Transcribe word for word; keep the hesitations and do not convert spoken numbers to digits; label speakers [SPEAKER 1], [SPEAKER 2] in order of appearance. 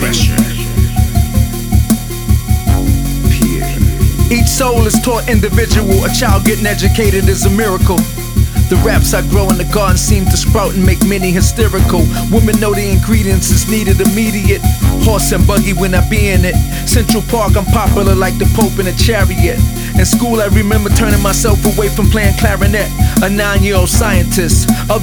[SPEAKER 1] pressure.
[SPEAKER 2] Each soul is taught individual. A child getting educated is a miracle. The raps I grow in the garden seem to sprout and make many hysterical. Women know the ingredients is needed immediate. Horse and buggy when I be in it. Central Park, I'm popular like the Pope in a chariot. In school I remember turning myself away from playing clarinet. A nine-year-old scientist.